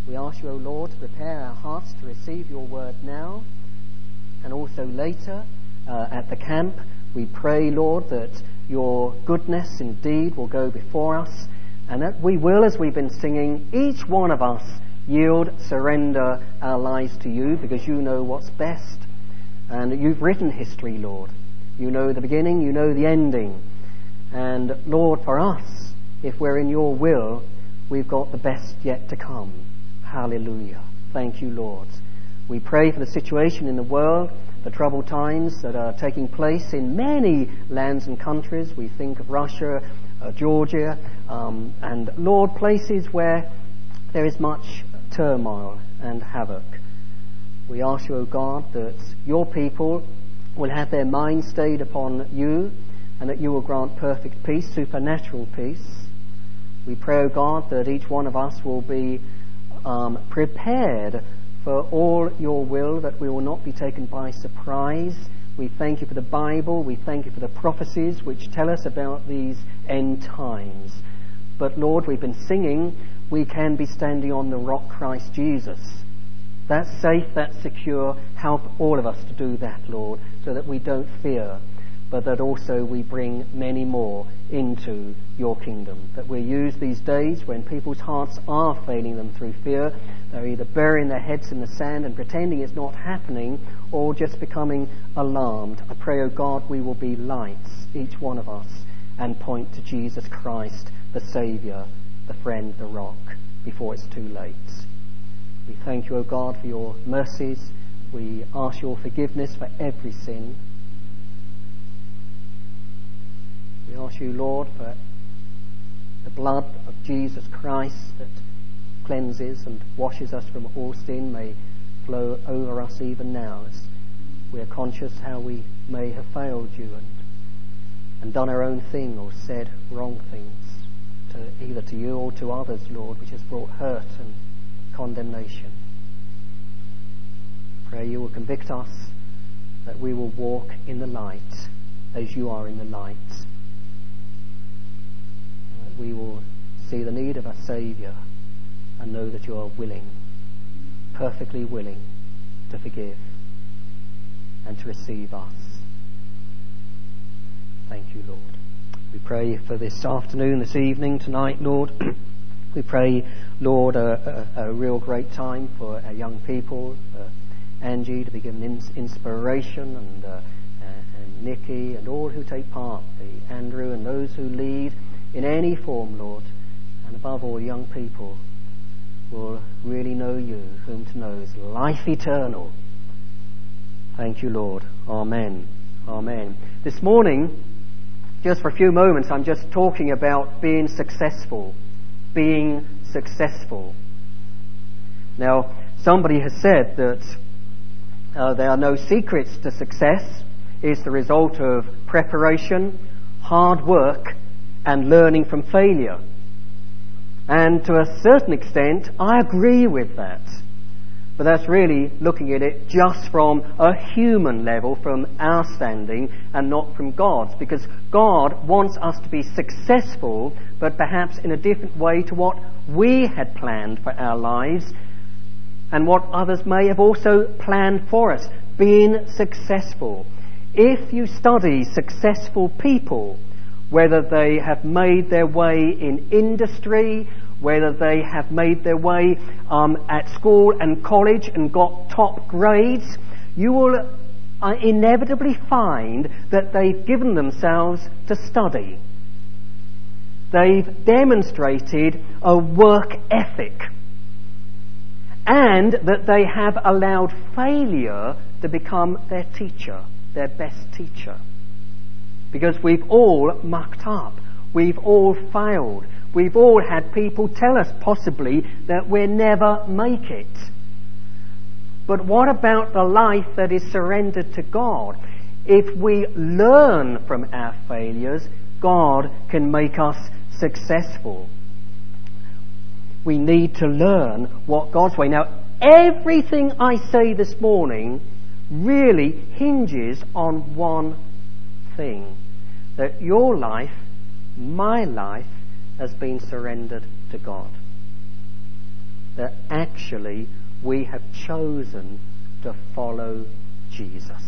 We ask you, O Lord, to prepare our hearts to receive your word now and also later at the camp. We pray, Lord, that your goodness indeed will go before us, and that we will, as we've been singing, each one of us yield, surrender our lives to you, because you know what's best. And you've written history, Lord. You know the beginning, you know the ending. And Lord, for us, if we're in your will, we've got the best yet to come. Hallelujah. Thank you, Lord. We pray for the situation in the world, the troubled times that are taking place in many lands and countries. We think of Russia, Georgia, and Lord, places where there is much turmoil and havoc. We ask you, O God, that your people will have their minds stayed upon you, and that you will grant perfect peace, supernatural peace. We pray, O God, that each one of us will be prepared for all your will, that we will not be taken by surprise. We thank you for the Bible. We thank you for the prophecies which tell us about these end times. But Lord, we've been singing, we can be standing on the rock Christ Jesus. That's safe, that's secure. Help all of us to do that, Lord, so that we don't fear, but that also we bring many more into your kingdom. That we use these days when people's hearts are failing them through fear. They're either burying their heads in the sand and pretending it's not happening, or just becoming alarmed. I pray, O God, we will be lights, each one of us, and point to Jesus Christ, the Saviour, the friend, the rock, before it's too late. We thank you, O God, for your mercies. We ask your forgiveness for every sin. We ask you, Lord, for the blood of Jesus Christ that cleanses and washes us from all sin may flow over us even now, as we are conscious how we may have failed you and done our own thing or said wrong things, either to you or to others, Lord, which has brought hurt and condemnation. Pray you will convict us, that we will walk in the light as you are in the light. That we will see the need of a Saviour and know that you are willing, perfectly willing, to forgive and to receive us. Thank you, Lord. We pray for this afternoon, this evening, tonight, Lord. We pray, Lord, a real great time for our young people, Angie to be given inspiration, and Nikki and all who take part, Andrew and those who lead in any form, Lord, and above all, young people will really know you, whom to know is life eternal. Thank you, Lord. Amen. Amen. This morning, just for a few moments, I'm just talking about being successful. Being successful. Now, somebody has said that there are no secrets to success. It's the result of preparation, hard work, and learning from failure. And to a certain extent, I agree with that. But that's really looking at it just from a human level, from our standing, and not from God's. Because God wants us to be successful, but perhaps in a different way to what we had planned for our lives, and what others may have also planned for us. Being successful. If you study successful people, whether they have made their way in industry, whether they have made their way at school and college and got top grades, you will inevitably find that they've given themselves to study. They've demonstrated a work ethic, and that they have allowed failure to become their teacher, their best teacher. Because we've all mucked up. We've all failed. We've all had people tell us possibly that we'll never make it. But what about the life that is surrendered to God? If we learn from our failures, God can make us successful. We need to learn what God's way. Now, everything I say this morning really hinges on one thing. That your life, my life, has been surrendered to God. that actually we have chosen to follow Jesus.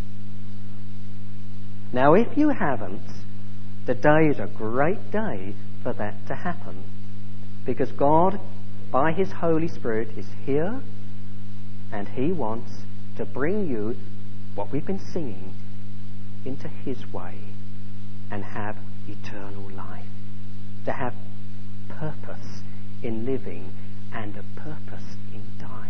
Now, if you haven't, today is a great day for that to happen, because God, by His Holy Spirit, is here, and He wants to bring you what we've been singing into His way and have eternal life, to have purpose in living and a purpose in dying.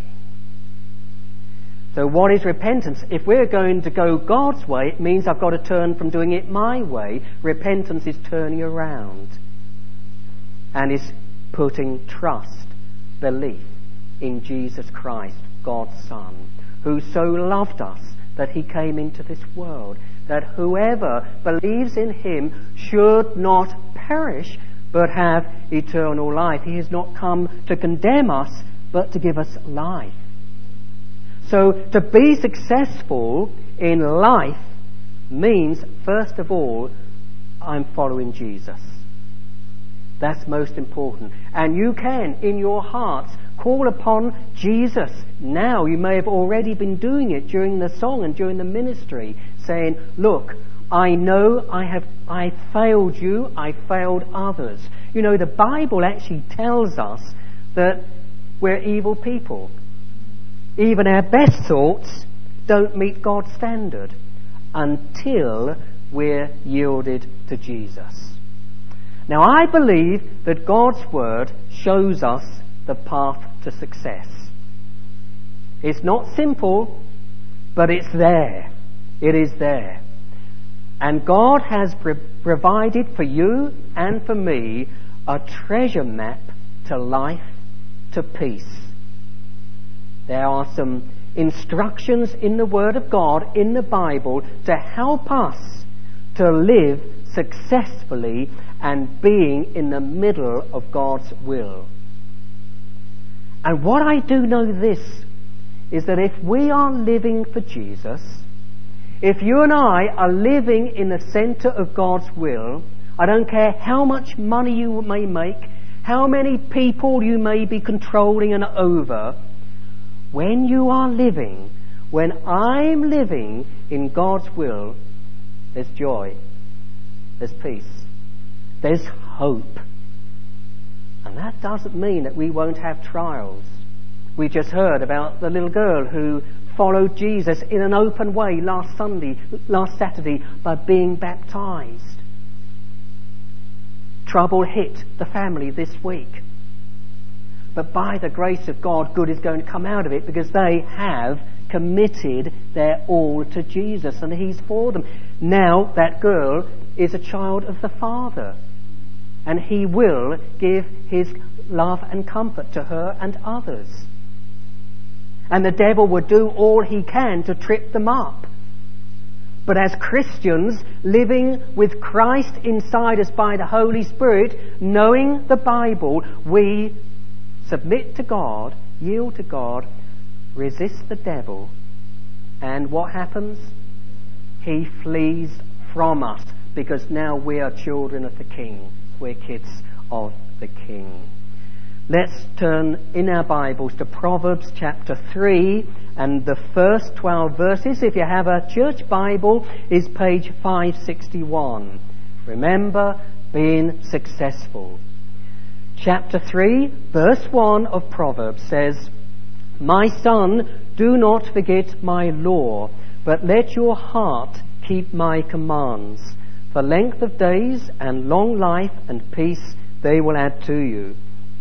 So what is repentance? If we're going to go God's way, it means I've got to turn from doing it my way. Repentance is turning around and is putting trust, belief in Jesus Christ, God's Son, who so loved us that He came into this world, that whoever believes in Him should not perish but have eternal life. He has not come to condemn us, but to give us life. So to be successful in life means, first of all, I'm following Jesus. That's most important. And you can, in your hearts, call upon Jesus now. You may have already been doing it during the song and during the ministry, saying, look, I know I failed you, I failed others. You know, the Bible actually tells us that we're evil people. Even our best thoughts don't meet God's standard until we're yielded to Jesus. Now, I believe that God's Word shows us the path to success. It's not simple, but it's there. It is there. And God has provided for you and for me a treasure map to life, to peace. There are some instructions in the Word of God, in the Bible, to help us to live successfully and being in the middle of God's will. And what I do know this is that if we are living for Jesus, if you and I are living in the centre of God's will, I don't care how much money you may make, how many people you may be controlling and over, when you are living, when I'm living in God's will, there's joy, there's peace, there's hope. And that doesn't mean that we won't have trials. We just heard about the little girl who followed Jesus in an open way last Saturday by being baptized. Trouble hit the family this week. But by the grace of God, good is going to come out of it, because they have committed their all to Jesus and He's for them. Now that girl is a child of the Father, and He will give His love and comfort to her and others. And the devil will do all he can to trip them up. But as Christians, living with Christ inside us by the Holy Spirit, knowing the Bible, we submit to God, yield to God, resist the devil, and what happens? He flees from us, because now we are children of the King. We're kids of the King. Let's turn in our Bibles to Proverbs chapter 3 and the first 12 verses. If you have a church Bible, is page 561. Remember, being successful. Chapter 3, verse 1 of Proverbs says, My son, do not forget my law, but let your heart keep my commands. For length of days and long life and peace they will add to you.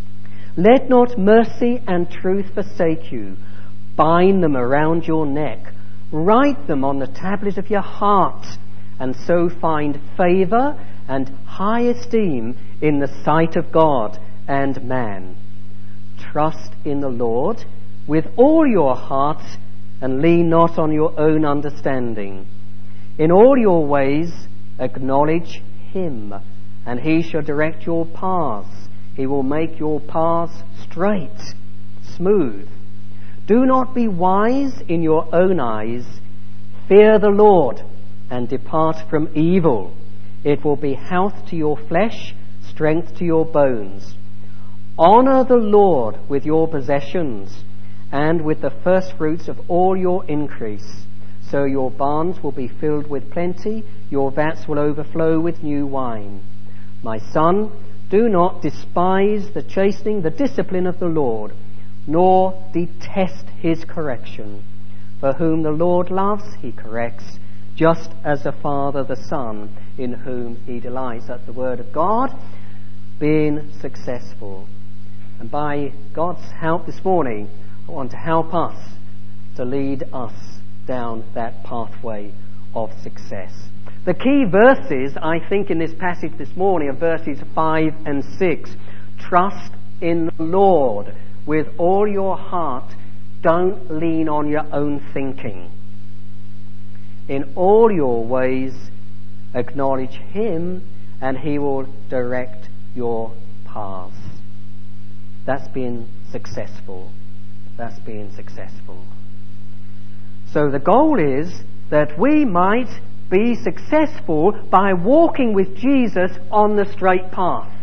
Let not mercy and truth forsake you. Bind them around your neck. Write them on the tablet of your heart, and so find favour and high esteem in the sight of God and man. Trust in the Lord with all your heart, and lean not on your own understanding. In all your ways acknowledge Him, and He shall direct your paths. He will make your paths straight, smooth. Do not be wise in your own eyes. Fear the Lord and depart from evil. It will be health to your flesh, strength to your bones. Honor the Lord with your possessions and with the first fruits of all your increase. So your barns will be filled with plenty, your vats will overflow with new wine. My son, do not despise the chastening, the discipline of the Lord, nor detest his correction. For whom the Lord loves, he corrects, just as the Father the Son, in whom he delights. That's the word of God, being successful. And by God's help this morning, I want to help us to lead us down that pathway of success. The key verses, I think, in this passage this morning are verses 5 and 6. Trust in the Lord with all your heart. Don't lean on your own thinking. In all your ways, acknowledge him, and he will direct your paths. That's being successful. That's being successful. So the goal is that we might be successful by walking with Jesus on the straight path.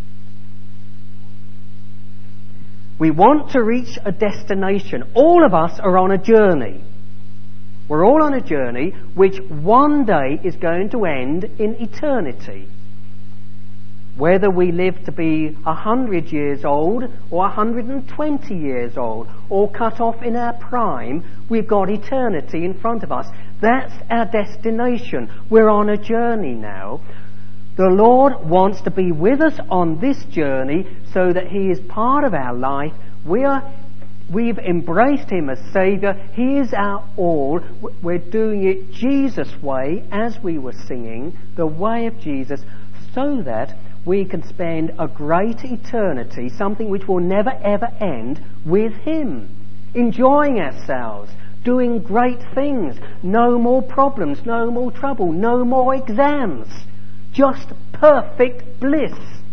We want to reach a destination. All of us are on a journey. We're all on a journey which one day is going to end in eternity. Whether we live to be 100 years old or 120 years old or cut off in our prime, we've got eternity in front of us. That's our destination. We're on a journey now. The Lord wants to be with us on this journey so that he is part of our life. We've embraced him as Saviour. He is our all. We're doing it Jesus' way, as we were singing, the way of Jesus, so that we can spend a great eternity, something which will never ever end, with him, enjoying ourselves, doing great things, no more problems, no more trouble, no more exams, just perfect bliss.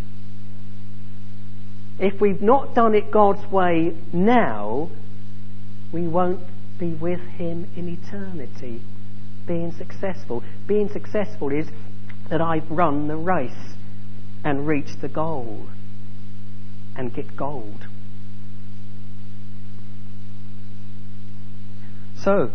If we've not done it God's way now, we won't be with him in eternity, being successful. Being successful is that I've run the race and reach the goal and get gold. So,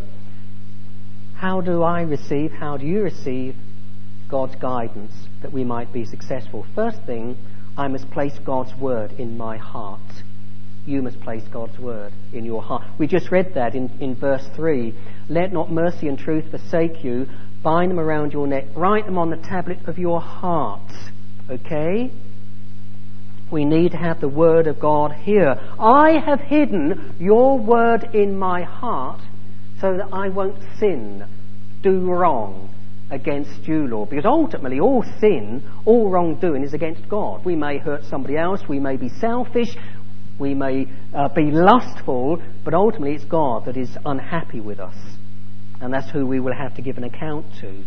how do you receive God's guidance that we might be successful? First thing, I must place God's word in my heart. You must place God's word in your heart. We just read that in verse 3. Let not mercy and truth forsake you. Bind them around your neck. Write them on the tablet of your heart. Okay? We need to have the word of God here. I have hidden your word in my heart so that I won't sin, do wrong against you, Lord. Because ultimately all sin, all wrongdoing is against God. We may hurt somebody else, we may be selfish, we may be lustful, but ultimately it's God that is unhappy with us. And that's who we will have to give an account to.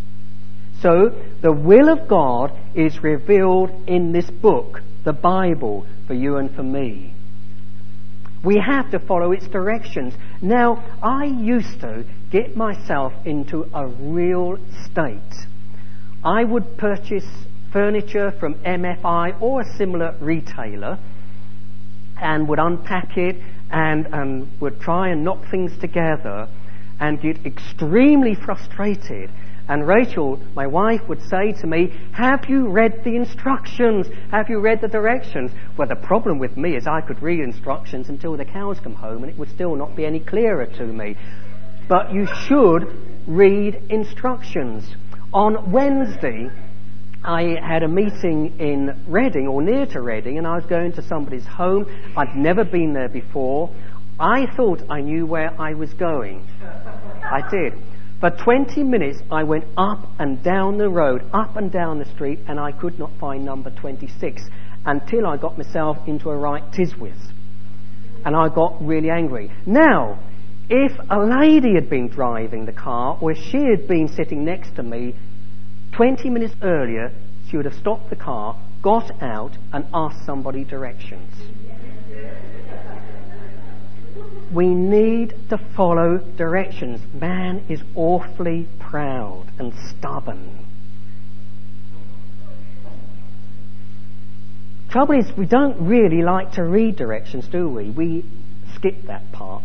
So, the will of God is revealed in this book, the Bible, for you and for me. We have to follow its directions. Now, I used to get myself into a real state. I would purchase furniture from MFI or a similar retailer and would unpack it and would try and knock things together and get extremely frustrated. And Rachel, my wife, would say to me, have you read the instructions? Have you read the directions? Well, the problem with me is I could read instructions until the cows come home and it would still not be any clearer to me. But you should read instructions. On Wednesday, I had a meeting in Reading, or near to Reading, and I was going to somebody's home. I'd never been there before. I thought I knew where I was going. I did. For 20 minutes I went up and down the road, up and down the street, and I could not find number 26 until I got myself into a right tiz-whiz. And I got really angry. Now, if a lady had been driving the car, or if she had been sitting next to me, 20 minutes earlier, she would have stopped the car, got out, and asked somebody directions. We need to follow directions. Man is awfully proud and stubborn. Trouble is, we don't really like to read directions, do we? We skip that part.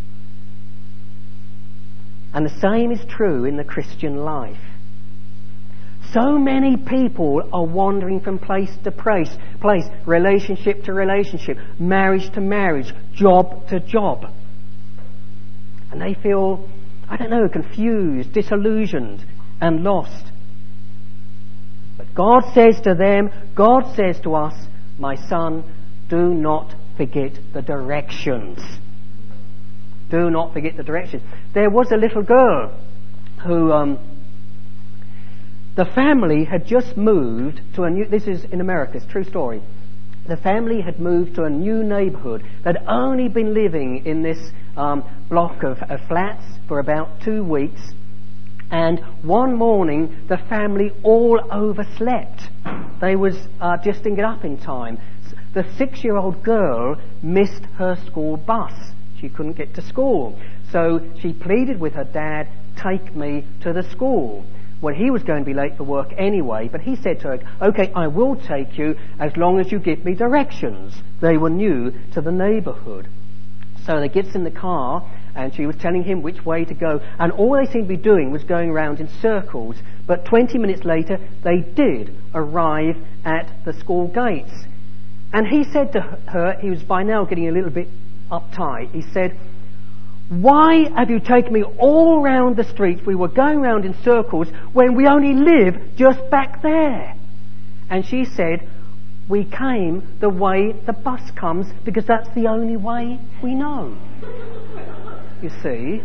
And the same is true in the Christian life. So many people are wandering from place to place, relationship to relationship, marriage to marriage, job to job. And they feel, confused, disillusioned, and lost. But God says to them, God says to us, my son, do not forget the directions. Do not forget the directions. There was a little girl who, the family had just moved to a new, this is in America, it's a true story. The family had moved to a new neighbourhood. They'd only been living in this block of flats for about 2 weeks. And one morning, the family all overslept. They just didn't get up in time. The 6-year-old girl missed her school bus. She couldn't get to school. So she pleaded with her dad, take me to the school. Well, he was going to be late for work anyway, but he said to her, okay, I will take you as long as you give me directions. They were new to the neighbourhood. So they gets in the car, and she was telling him which way to go, and all they seemed to be doing was going around in circles. But 20 minutes later, they did arrive at the school gates. And he said to her, he was by now getting a little bit uptight, he said, why have you taken me all round the streets? We were going round in circles when we only live just back there. And she said, we came the way the bus comes because that's the only way we know. You see,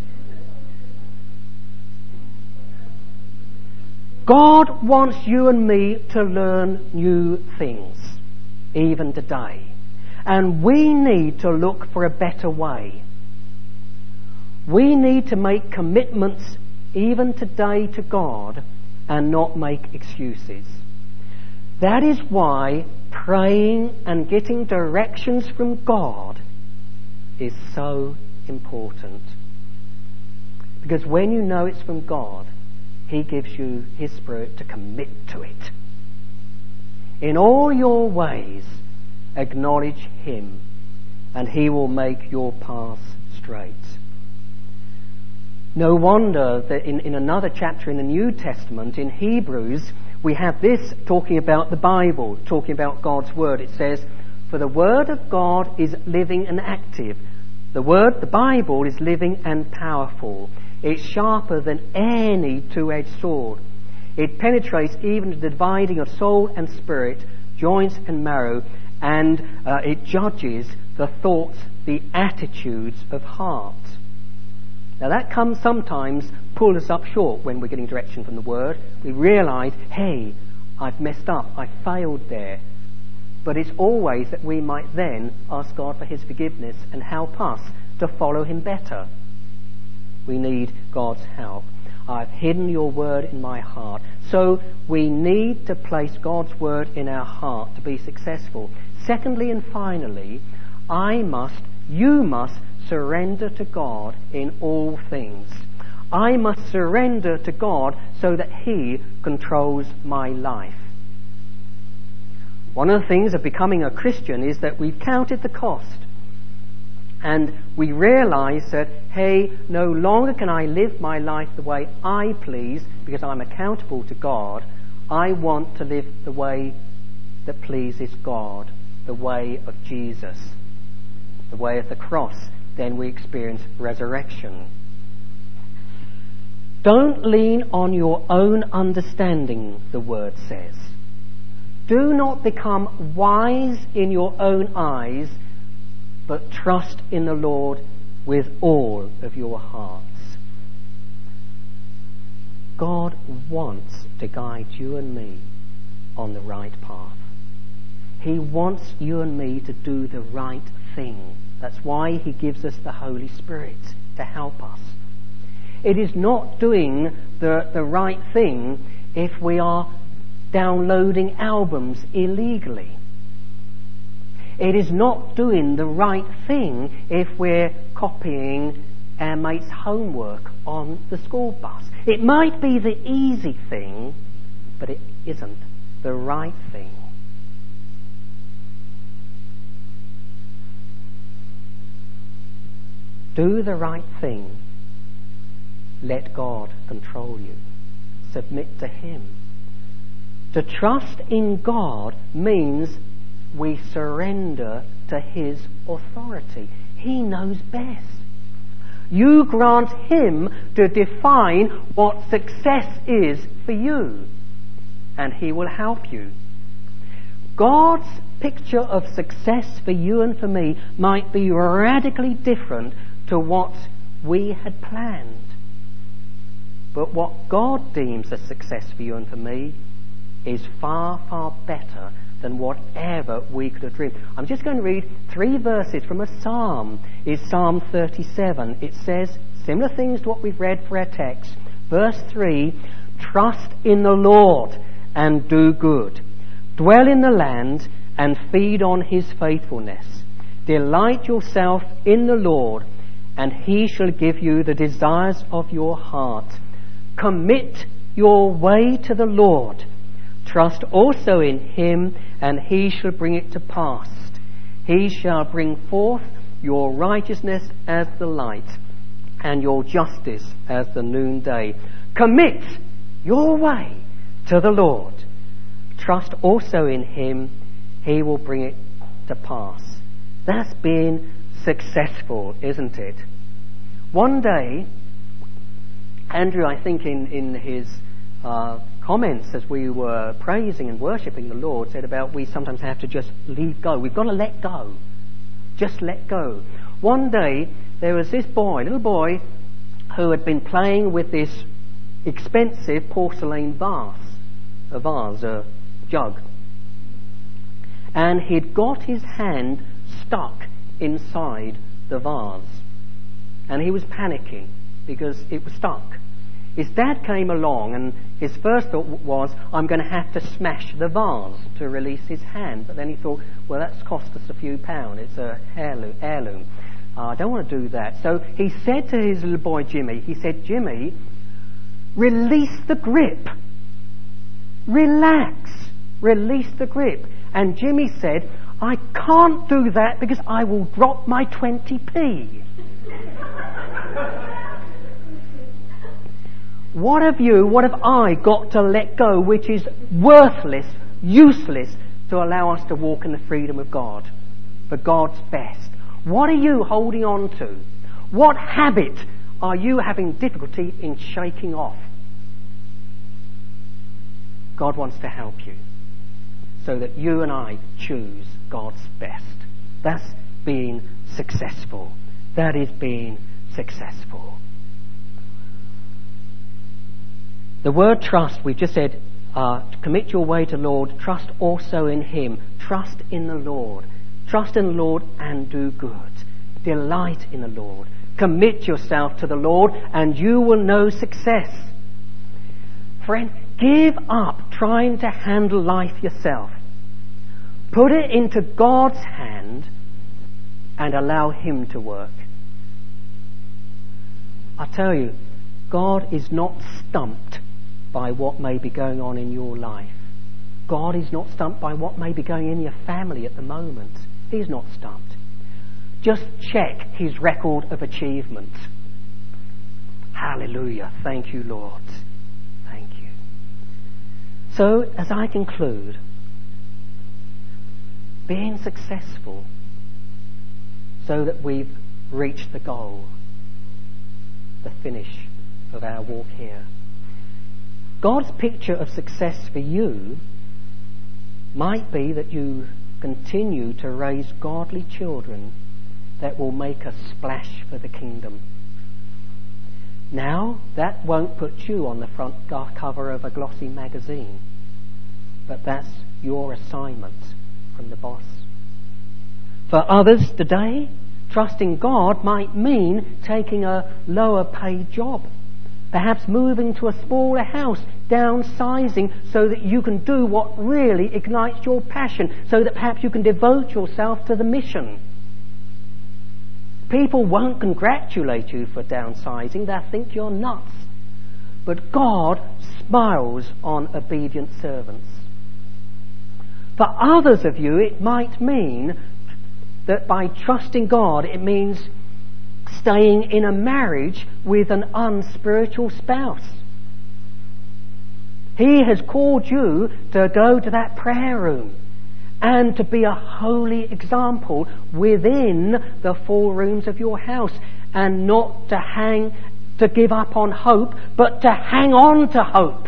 God wants you and me to learn new things, even today. And we need to look for a better way. We need to make commitments even today to God and not make excuses. That is why praying and getting directions from God is so important. Because when you know it's from God, He gives you His Spirit to commit to it. In all your ways, acknowledge Him, and He will make your paths straight. No wonder that in another chapter in the New Testament, in Hebrews, we have this talking about the Bible, talking about God's Word. It says, for the Word of God is living and active. The Bible, is living and powerful. It's sharper than any two-edged sword. It penetrates even to the dividing of soul and spirit, joints and marrow, and it judges the thoughts, the attitudes of heart. Now that comes sometimes pull us up short when we're getting direction from the Word. We realise, hey, I've messed up, I failed there. But it's always that we might then ask God for His forgiveness and help us to follow Him better. We need God's help. I've hidden your word in my heart. So we need to place God's word in our heart to be successful. Secondly and finally, you must surrender to God in all things. I must surrender to God so that He controls my life. One of the things of becoming a Christian is that we've counted the cost. And we realise that, hey, no longer can I live my life the way I please because I'm accountable to God. I want to live the way that pleases God, the way of Jesus, the way of the cross. Then we experience resurrection. Don't lean on your own understanding, the Word says. Do not become wise in your own eyes, but trust in the Lord with all of your hearts. God wants to guide you and me on the right path. He wants you and me to do the right thing. That's why He gives us the Holy Spirit to help us. It is not doing the right thing if we are downloading albums illegally. It is not doing the right thing if we're copying our mate's homework on the school bus. It might be the easy thing, but it isn't the right thing. Do the right thing. Let God control you. Submit to Him. To trust in God means we surrender to His authority. He knows best. You grant Him to define what success is for you, and He will help you. God's picture of success for you and for me might be radically different to what we had planned. But what God deems as success for you and for me is far, far better than whatever we could have dreamed. I'm just going to read 3 verses from a psalm. It's Psalm 37. It says similar things to what we've read for our text. Verse 3, trust in the Lord and do good. Dwell in the land and feed on His faithfulness. Delight yourself in the Lord, and He shall give you the desires of your heart. Commit your way to the Lord. Trust also in Him, and He shall bring it to pass. He shall bring forth your righteousness as the light, and your justice as the noonday. Commit your way to the Lord. Trust also in Him, He will bring it to pass. That's being successful, isn't it? One day, Andrew, I think in his comments as we were praising and worshipping the Lord, said about we sometimes have to just leave go. We've got to let go. Just let go. One day, there was this little boy, who had been playing with this expensive porcelain a jug. And he'd got his hand stuck inside the vase. And he was panicking because it was stuck. His dad came along, and his first thought was, I'm going to have to smash the vase to release his hand. But then he thought, well, that's cost us a few pounds. It's a heirloom. I don't want to do that. So he said to his little boy Jimmy, Jimmy, release the grip. Relax. Release the grip. And Jimmy said, I can't do that because I will drop my 20p. What have I got to let go which is worthless, useless, to allow us to walk in the freedom of God, for God's best? What are you holding on to? What habit are you having difficulty in shaking off? God wants to help you so that you and I choose God's best. That's being successful. That is being successful. The word trust, we've just said, commit your way to the Lord, trust also in Him. Trust in the Lord. Trust in the Lord and do good. Delight in the Lord. Commit yourself to the Lord and you will know success. Friend, give up trying to handle life yourself. Put it into God's hand and allow Him to work. I tell you, God is not stumped by what may be going on in your life. God is not stumped by what may be going in your family at the moment. He's not stumped. Just check His record of achievement. Hallelujah. Thank you, Lord. Thank you. So, as I conclude, being successful so that we've reached the goal, the finish of our walk here. God's picture of success for you might be that you continue to raise godly children that will make a splash for the kingdom. Now, that won't put you on the front cover of a glossy magazine, but that's your assignment from the boss. For others today, trusting God might mean taking a lower paid job. Perhaps moving to a smaller house, downsizing so that you can do what really ignites your passion, so that perhaps you can devote yourself to the mission. People won't congratulate you for downsizing, they'll think you're nuts. But God smiles on obedient servants. For others of you, it might mean that by trusting God, it means staying in a marriage with an unspiritual spouse. He has called you to go to that prayer room and to be a holy example within the four rooms of your house, and not to give up on hope, but to hang on to hope.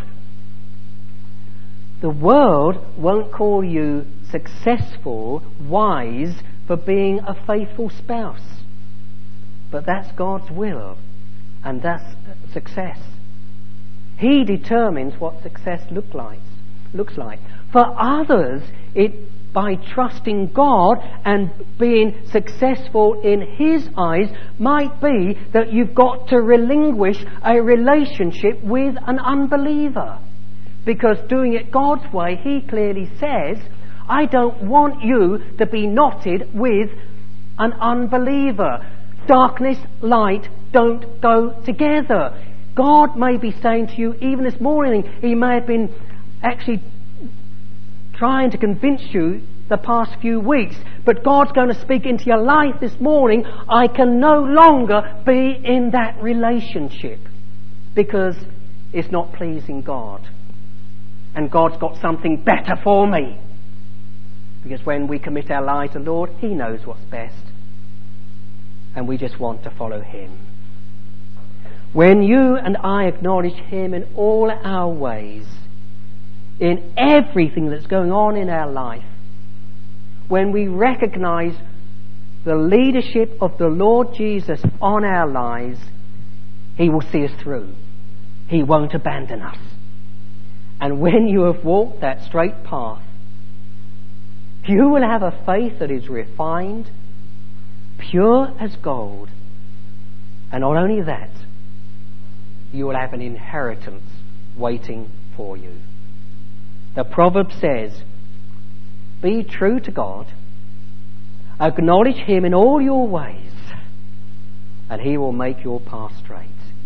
The world won't call you successful, wise, for being a faithful spouse. But that's God's will, and that's success. He determines what success looks like. For others, by trusting God and being successful in His eyes might be that you've got to relinquish a relationship with an unbeliever. Because doing it God's way, He clearly says, I don't want you to be knotted with an unbeliever. Darkness, light don't go together. God may be saying to you, even this morning, He may have been actually trying to convince you the past few weeks, but God's going to speak into your life this morning. I can no longer be in that relationship because it's not pleasing God. And God's got something better for me. Because when we commit our lives to the Lord, He knows what's best. And we just want to follow Him. When you and I acknowledge Him in all our ways, in everything that's going on in our life, when we recognise the leadership of the Lord Jesus on our lives, He will see us through. He won't abandon us. And when you have walked that straight path, you will have a faith that is refined, pure as gold. And not only that, you will have an inheritance waiting for you. The proverb says, be true to God, acknowledge Him in all your ways, and He will make your path straight.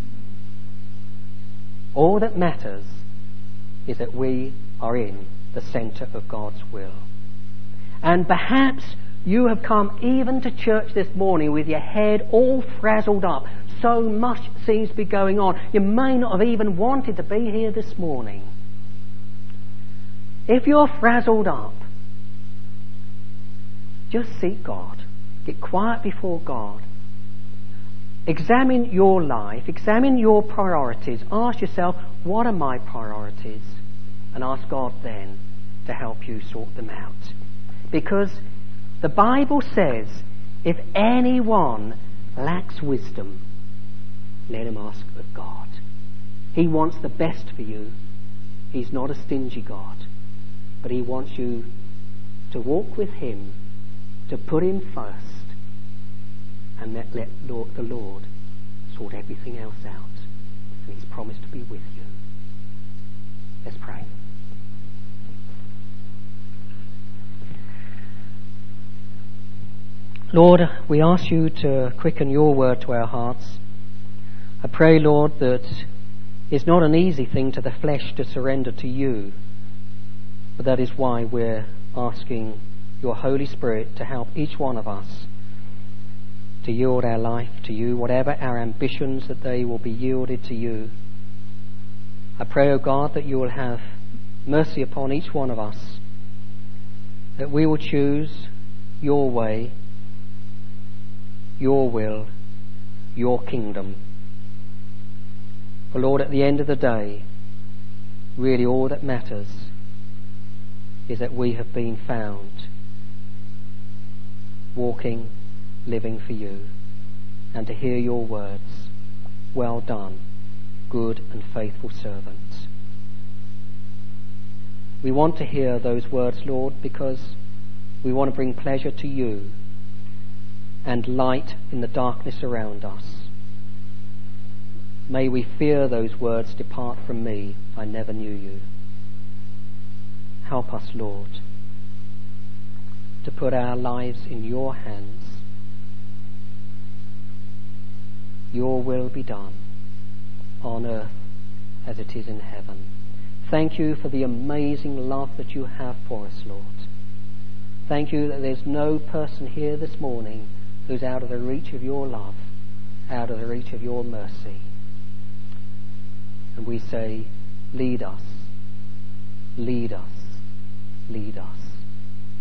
All that matters is that we are in the centre of God's will. And perhaps you have come even to church this morning with your head all frazzled up. So much seems to be going on. You may not have even wanted to be here this morning. If you're frazzled up, just seek God. Get quiet before God. Examine your life. Examine your priorities. Ask yourself, what are my priorities? And ask God then to help you sort them out. Because the Bible says, if anyone lacks wisdom, let him ask of God. He wants the best for you. He's not a stingy God. But He wants you to walk with Him, to put Him first, and let the Lord sort everything else out. And He's promised to be with you. Let's pray. Lord, we ask You to quicken Your word to our hearts. I pray, Lord, that it's not an easy thing to the flesh to surrender to You, but that is why we're asking Your Holy Spirit to help each one of us to yield our life to You, whatever our ambitions, that they will be yielded to You. I pray, O God, that You will have mercy upon each one of us, that we will choose Your way, Your will, Your kingdom. For Lord, at the end of the day, really all that matters is that we have been found walking, living for You, and to hear Your words, well done, good and faithful servant. We want to hear those words, Lord, because we want to bring pleasure to You and light in the darkness around us. May we fear those words, depart from me, I never knew You. Help us, Lord, to put our lives in Your hands. Your will be done on earth as it is in heaven. Thank You for the amazing love that You have for us, Lord. Thank You that there's no person here this morning who's out of the reach of Your love. out of the reach of your mercy. And we say, lead us, lead us, lead us.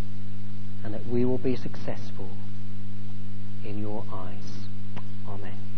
And that we will be successful in your eyes. Amen.